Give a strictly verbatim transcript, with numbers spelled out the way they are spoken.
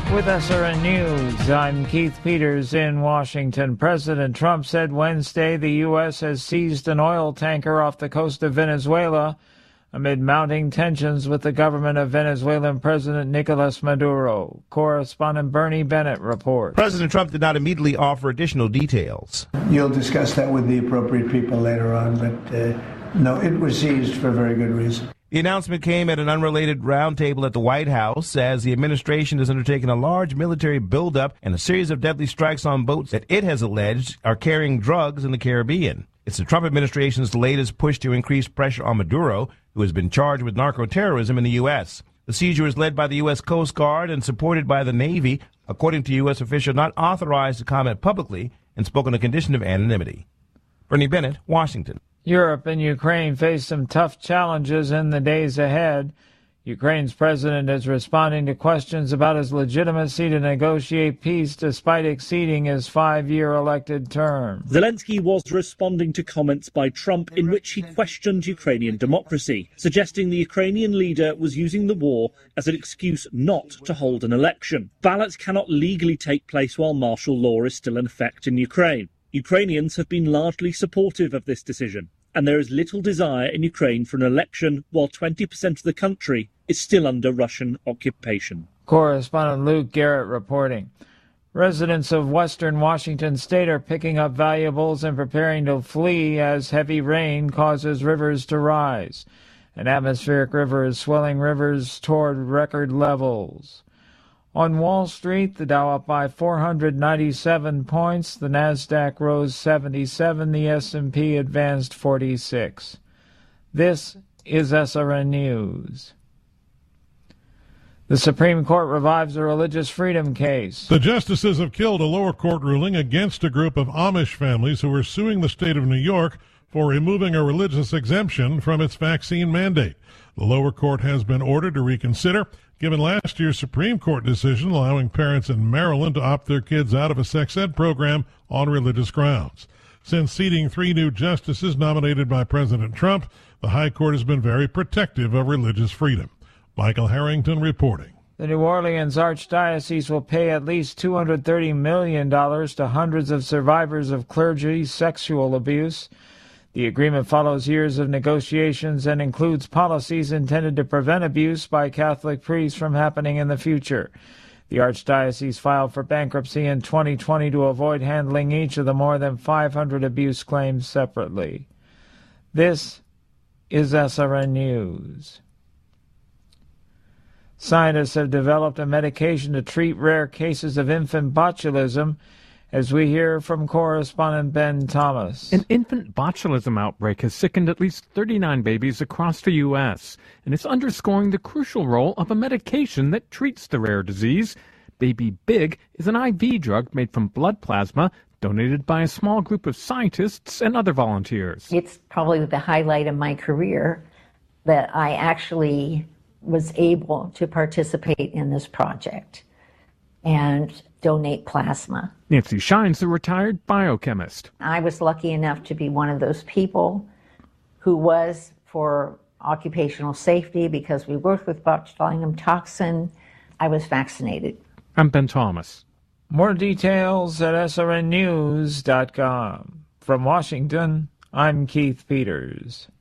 With S R N News, I'm Keith Peters in Washington. President Trump said Wednesday the U S has seized an oil tanker off the coast of Venezuela amid mounting tensions with the government of Venezuelan President Nicolas Maduro. Correspondent Bernie Bennett reports. President Trump did not immediately offer additional details. You'll discuss that with the appropriate people later on, but uh, no, it was seized for very good reason. The announcement came at an unrelated roundtable at the White House as the administration has undertaken a large military buildup and a series of deadly strikes on boats that it has alleged are carrying drugs in the Caribbean. It's the Trump administration's latest push to increase pressure on Maduro, who has been charged with narco-terrorism in the U S. The seizure is led by the U S Coast Guard and supported by the Navy, according to U S official not authorized to comment publicly and spoke on a condition of anonymity. Bernie Bennett, Washington. Europe and Ukraine face some tough challenges in the days ahead. Ukraine's president is responding to questions about his legitimacy to negotiate peace despite exceeding his five-year elected term. Zelensky was responding to comments by Trump in which he questioned Ukrainian democracy, suggesting the Ukrainian leader was using the war as an excuse not to hold an election. Ballots cannot legally take place while martial law is still in effect in Ukraine. Ukrainians have been largely supportive of this decision, and there is little desire in Ukraine for an election while twenty percent of the country is still under Russian occupation. Correspondent Luke Garrett reporting. Residents of western Washington state are picking up valuables and preparing to flee as heavy rain causes rivers to rise. An atmospheric river is swelling rivers toward record levels. On Wall Street, the Dow up by four hundred ninety-seven points, the Nasdaq rose seventy-seven, the S and P advanced forty-six. This is S R N News. The Supreme Court revives a religious freedom case. The justices have killed a lower court ruling against a group of Amish families who are suing the state of New York for removing a religious exemption from its vaccine mandate. The lower court has been ordered to reconsider, given last year's Supreme Court decision allowing parents in Maryland to opt their kids out of a sex ed program on religious grounds. Since seating three new justices nominated by President Trump, the High Court has been very protective of religious freedom. Michael Harrington reporting. The New Orleans Archdiocese will pay at least two hundred thirty million dollars to hundreds of survivors of clergy sexual abuse. The agreement follows years of negotiations and includes policies intended to prevent abuse by Catholic priests from happening in the future. The Archdiocese filed for bankruptcy in twenty twenty to avoid handling each of the more than five hundred abuse claims separately. This is S R N News. Scientists have developed a medication to treat rare cases of infant botulism, as we hear from correspondent Ben Thomas. An infant botulism outbreak has sickened at least thirty-nine babies across the U S, and it's underscoring the crucial role of a medication that treats the rare disease. Baby Big is an I V drug made from blood plasma donated by a small group of scientists and other volunteers. It's probably the highlight of my career that I actually was able to participate in this project and donate plasma. Nancy Shine's a retired biochemist. I was lucky enough to be one of those people who was for occupational safety because we worked with botulinum toxin. I was vaccinated. I'm Ben Thomas. More details at S R N news dot com. From Washington, I'm Keith Peters.